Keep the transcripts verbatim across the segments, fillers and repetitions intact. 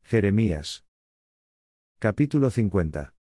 Jeremías. Capítulo cincuenta.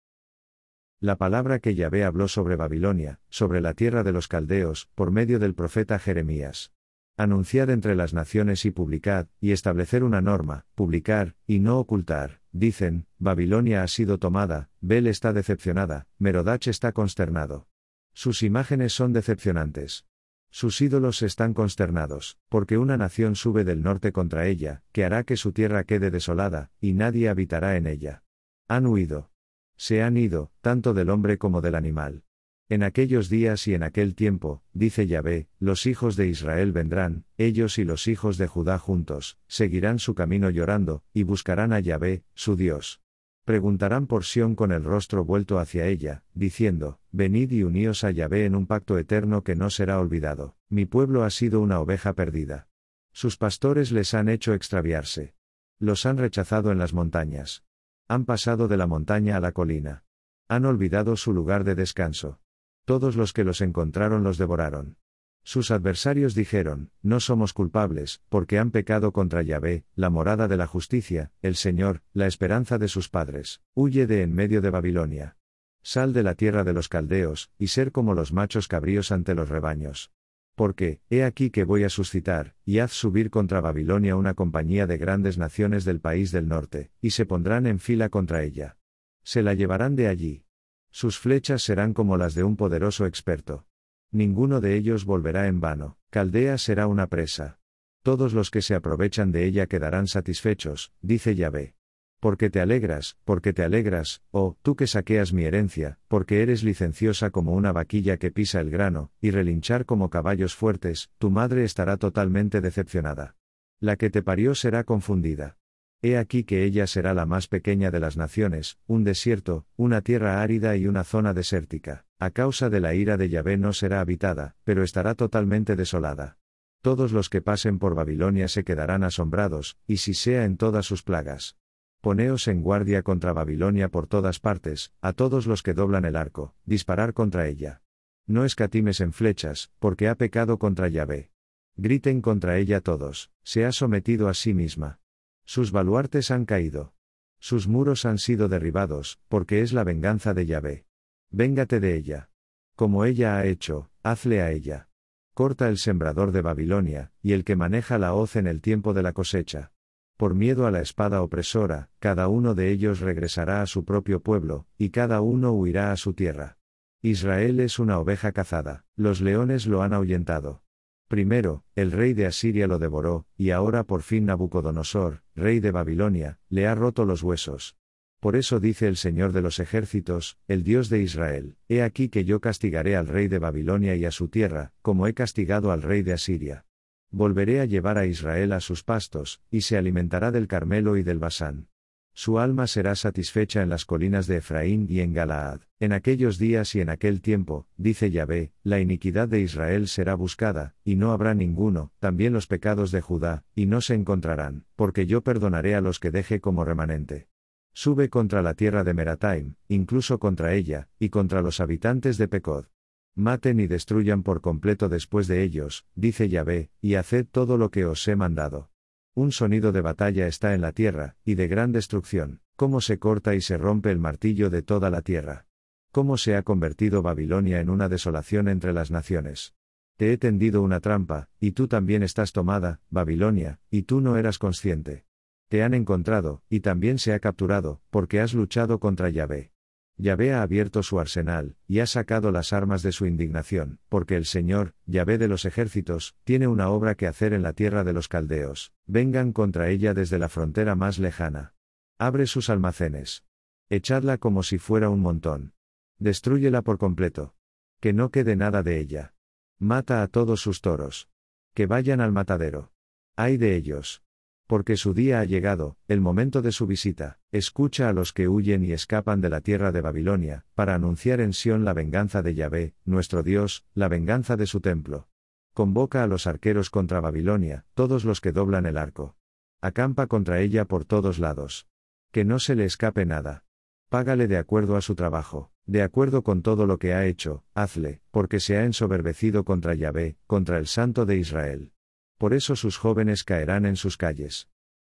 La palabra que Yahvé habló sobre Babilonia, sobre la tierra de los caldeos, por medio del profeta Jeremías. Anunciad entre las naciones y publicad, y establecer una norma, publicar, y no ocultar. Dicen, Babilonia ha sido tomada, Bel está decepcionada, Merodach está consternado. Sus imágenes son decepcionantes. Sus ídolos están consternados, porque una nación sube del norte contra ella, que hará que su tierra quede desolada, y nadie habitará en ella. Han huido. Se han ido, tanto del hombre como del animal. En aquellos días y en aquel tiempo, dice Yahvé, los hijos de Israel vendrán, ellos y los hijos de Judá juntos, seguirán su camino llorando, y buscarán a Yahvé, su Dios. Preguntarán por Sión con el rostro vuelto hacia ella, diciendo, venid y uníos a Yahvé en un pacto eterno que no será olvidado. Mi pueblo ha sido una oveja perdida. Sus pastores les han hecho extraviarse. Los han rechazado en las montañas. Han pasado de la montaña a la colina. Han olvidado su lugar de descanso. Todos los que los encontraron los devoraron. Sus adversarios dijeron, no somos culpables, porque han pecado contra Yahvé, la morada de la justicia, el Señor, la esperanza de sus padres. Huye de en medio de Babilonia. Sal de la tierra de los caldeos, y ser como los machos cabríos ante los rebaños. Porque, he aquí que voy a suscitar, y haz subir contra Babilonia una compañía de grandes naciones del país del norte, y se pondrán en fila contra ella. Se la llevarán de allí. Sus flechas serán como las de un poderoso experto. Ninguno de ellos volverá en vano, Caldea será una presa. Todos los que se aprovechan de ella quedarán satisfechos, dice Yahvé. Porque te alegras, porque te alegras, oh, tú que saqueas mi herencia, porque eres licenciosa como una vaquilla que pisa el grano, y relinchar como caballos fuertes, tu madre estará totalmente decepcionada. La que te parió será confundida. He aquí que ella será la más pequeña de las naciones, un desierto, una tierra árida y una zona desértica. A causa de la ira de Yahvé no será habitada, pero estará totalmente desolada. Todos los que pasen por Babilonia se quedarán asombrados, y si sea en todas sus plagas. Poneos en guardia contra Babilonia por todas partes, a todos los que doblan el arco, disparar contra ella. No escatimes en flechas, porque ha pecado contra Yahvé. Griten contra ella todos, se ha sometido a sí misma. Sus baluartes han caído. Sus muros han sido derribados, porque es la venganza de Yahvé. Véngate de ella. Como ella ha hecho, hazle a ella. Corta el sembrador de Babilonia, y el que maneja la hoz en el tiempo de la cosecha. Por miedo a la espada opresora, cada uno de ellos regresará a su propio pueblo, y cada uno huirá a su tierra. Israel es una oveja cazada, los leones lo han ahuyentado. Primero, el rey de Asiria lo devoró, y ahora por fin Nabucodonosor, rey de Babilonia, le ha roto los huesos. Por eso dice el Señor de los ejércitos, el Dios de Israel, he aquí que yo castigaré al rey de Babilonia y a su tierra, como he castigado al rey de Asiria. Volveré a llevar a Israel a sus pastos, y se alimentará del Carmelo y del Basán. Su alma será satisfecha en las colinas de Efraín y en Galaad. En aquellos días y en aquel tiempo, dice Yahvé, la iniquidad de Israel será buscada, y no habrá ninguno, también los pecados de Judá, y no se encontrarán, porque yo perdonaré a los que deje como remanente. Sube contra la tierra de Merataim, incluso contra ella, y contra los habitantes de Pecod. Maten y destruyan por completo después de ellos, dice Yahvé, y haced todo lo que os he mandado. Un sonido de batalla está en la tierra, y de gran destrucción, cómo se corta y se rompe el martillo de toda la tierra. Cómo se ha convertido Babilonia en una desolación entre las naciones. Te he tendido una trampa, y tú también estás tomada, Babilonia, y tú no eras consciente. Te han encontrado, y también se ha capturado, porque has luchado contra Yahvé. Yahvé ha abierto su arsenal, y ha sacado las armas de su indignación, porque el Señor, Yahvé de los ejércitos, tiene una obra que hacer en la tierra de los caldeos. Vengan contra ella desde la frontera más lejana. Abre sus almacenes. Echadla como si fuera un montón. Destrúyela por completo. Que no quede nada de ella. Mata a todos sus toros. Que vayan al matadero. ¡Ay de ellos! Porque su día ha llegado, el momento de su visita. Escucha a los que huyen y escapan de la tierra de Babilonia, para anunciar en Sión la venganza de Yahvé, nuestro Dios, la venganza de su templo. Convoca a los arqueros contra Babilonia, todos los que doblan el arco. Acampa contra ella por todos lados. Que no se le escape nada. Págale de acuerdo a su trabajo, de acuerdo con todo lo que ha hecho, hazle, porque se ha ensoberbecido contra Yahvé, contra el Santo de Israel. Por eso sus jóvenes caerán en sus calles.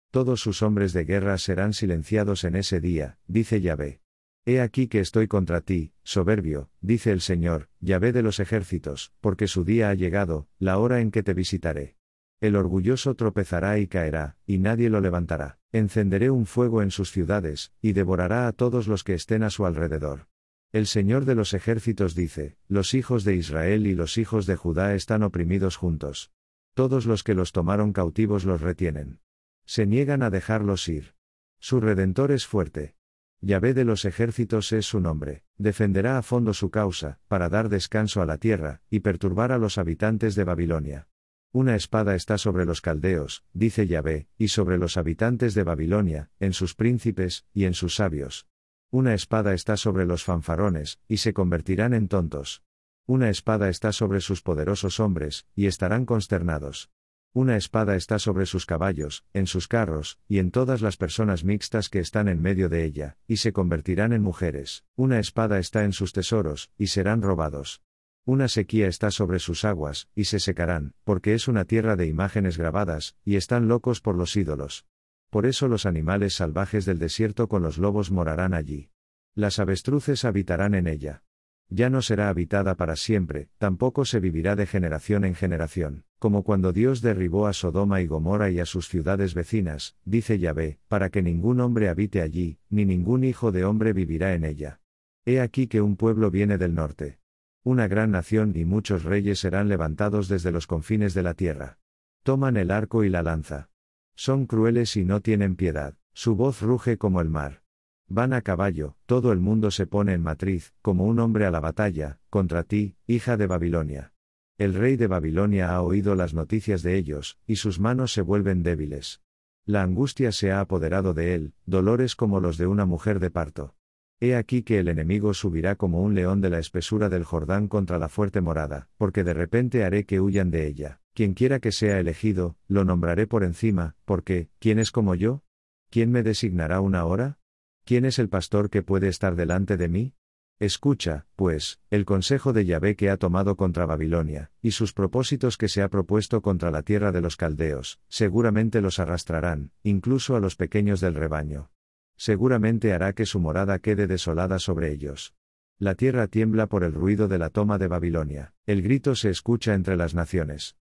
Todos sus hombres de guerra serán silenciados en ese día, dice Yahvé. He aquí que estoy contra ti, soberbio, dice el Señor, Yahvé de los ejércitos, porque su día ha llegado, la hora en que te visitaré. El orgulloso tropezará y caerá, y nadie lo levantará. Encenderé un fuego en sus ciudades, y devorará a todos los que estén a su alrededor. El Señor de los ejércitos dice, los hijos de Israel y los hijos de Judá están oprimidos juntos. Todos los que los tomaron cautivos los retienen. Se niegan a dejarlos ir. Su Redentor es fuerte. Yahvé de los ejércitos es su nombre, defenderá a fondo su causa, para dar descanso a la tierra, y perturbar a los habitantes de Babilonia. Una espada está sobre los caldeos, dice Yahvé, y sobre los habitantes de Babilonia, en sus príncipes, y en sus sabios. Una espada está sobre los fanfarones, y se convertirán en tontos. Una espada está sobre sus poderosos hombres, y estarán consternados. Una espada está sobre sus caballos, en sus carros, y en todas las personas mixtas que están en medio de ella, y se convertirán en mujeres. Una espada está en sus tesoros, y serán robados. Una sequía está sobre sus aguas, y se secarán, porque es una tierra de imágenes grabadas, y están locos por los ídolos. Por eso los animales salvajes del desierto con los lobos morarán allí. Las avestruces habitarán en ella. Ya no será habitada para siempre, tampoco se vivirá de generación en generación, como cuando Dios derribó a Sodoma y Gomorra y a sus ciudades vecinas, dice Yahvé, para que ningún hombre habite allí, ni ningún hijo de hombre vivirá en ella. He aquí que un pueblo viene del norte. Una gran nación y muchos reyes serán levantados desde los confines de la tierra. Toman el arco y la lanza. Son crueles y no tienen piedad, su voz ruge como el mar. Van a caballo, todo el mundo se pone en matriz, como un hombre a la batalla, contra ti, hija de Babilonia. El rey de Babilonia ha oído las noticias de ellos, y sus manos se vuelven débiles. La angustia se ha apoderado de él, dolores como los de una mujer de parto. He aquí que el enemigo subirá como un león de la espesura del Jordán contra la fuerte morada, porque de repente haré que huyan de ella. Quien quiera que sea elegido, lo nombraré por encima, porque, ¿quién es como yo? ¿Quién me designará una hora? ¿Quién es el pastor que puede estar delante de mí? Escucha, pues, el consejo de Yahvé que ha tomado contra Babilonia, y sus propósitos que se ha propuesto contra la tierra de los caldeos, seguramente los arrastrarán, incluso a los pequeños del rebaño. Seguramente hará que su morada quede desolada sobre ellos. La tierra tiembla por el ruido de la toma de Babilonia, el grito se escucha entre las naciones.